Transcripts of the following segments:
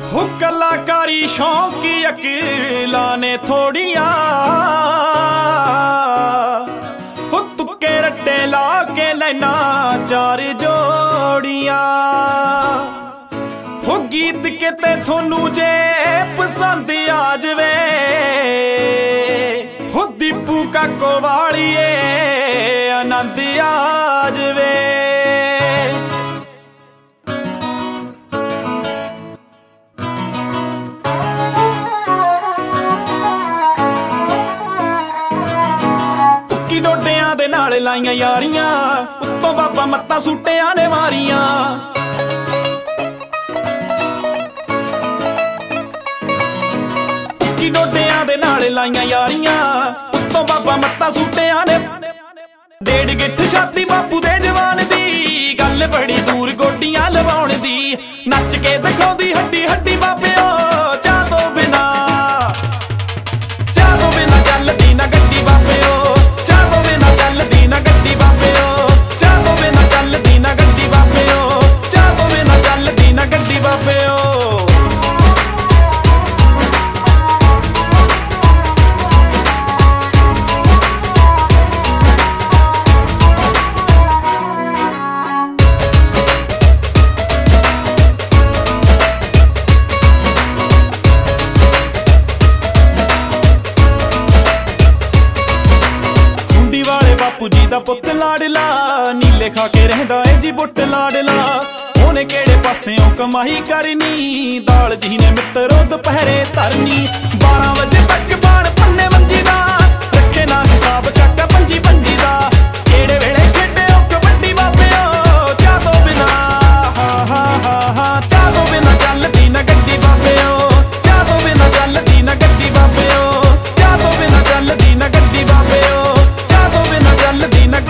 हो कलाकारी शौकी अकेला ने थोड़िया हो तुक्के रट्टे ला के लेना चार जोड़िया हो गीत के ते थोनू जे पसंद आ जवे हो दीपू का कोवाड़िए आनंद आ जवे। डोडियां दे नाल लाइयां यारियां उत्तों बाबा मत्ता सूटियां ने मारियां की डोडियां दे नाल लाइयां यारियां उत्तों बाबा मत्ता सूटियां ने डेढ़ गिठ छाती बापू दे जवान दी गल बड़ी दूर गोडियां लवाउण दी नच के दिखाउंदी हड्डी हड्डी बाबिओ चाह तो बिना चलदी ना गड्डी बाबिओ चलदी ना गड्डी बाबिओ चाह तो बिना चलदी ना गड्डी बाबिओ चाह तो बिना चलदी ना गड्डी बाबिओ। बापू जी दा पुत लाडला नीले खा के रहंदा है जी बुट लाडला ओने केड़े पासेओं कमाई करनी दाल जी ने मित्रो दोपहरे तरनी 12 बजे तक बाण पन्ने मंजी दा रखे ना हिसाब काका पंजी पंजी दा केड़े वेले खेडे ओ कबड्डी बाबिओ चाह तो बिना चाह तो बिना चलदी ना गड्डी बाबिओ चाह तो बिना चलदी ना गड्डी बाबिओ चाह तो बिना चलदी ना गड्डी बाबिओ चलदी ना।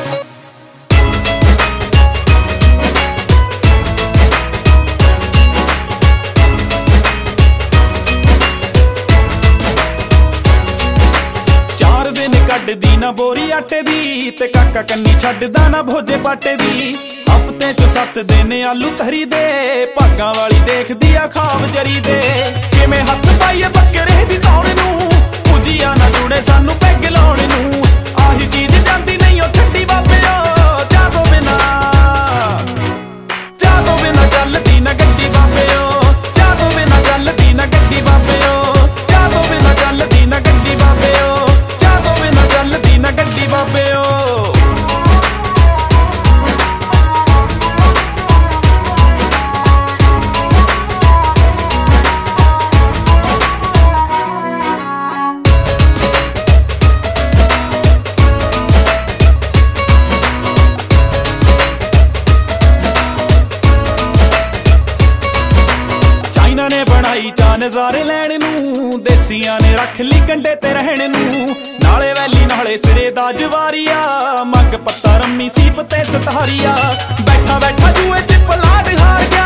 चार दिन कड्डदी ना बोरी आटे दी ते काका कन्नी छड्डदा ना भोजे पाटे दी हफ्ते च 7 दिन आलू तहरी दे भागां वाली देखदी आ खाब जरी दे किवें हत्थ पाइए बकरे दी तौण नूं पुजिया ना जुड़े सानू पैग लाउण नूं आही चीज जांदी नहीं ओ छड्डी बाबिओ चाह तो बिना चलदी ना गड्डी बाबिओ चाह तो बिना चलदी ना गड्डी बाबिओ चाह तो बिना चलदी ना गड्डी बाबिओ चाह तो बिना चलदी ना गड्डी बाबिओ। ने बनाई चा नज़ारे लैण नूं देसियां ने रख ली कंडे ते रहण नूं नाले वैली नाले सिरे दा जवारिया मग पत्ता रम्मी सीप ते सतारिया बैठा बैठा जुए च पलाट हार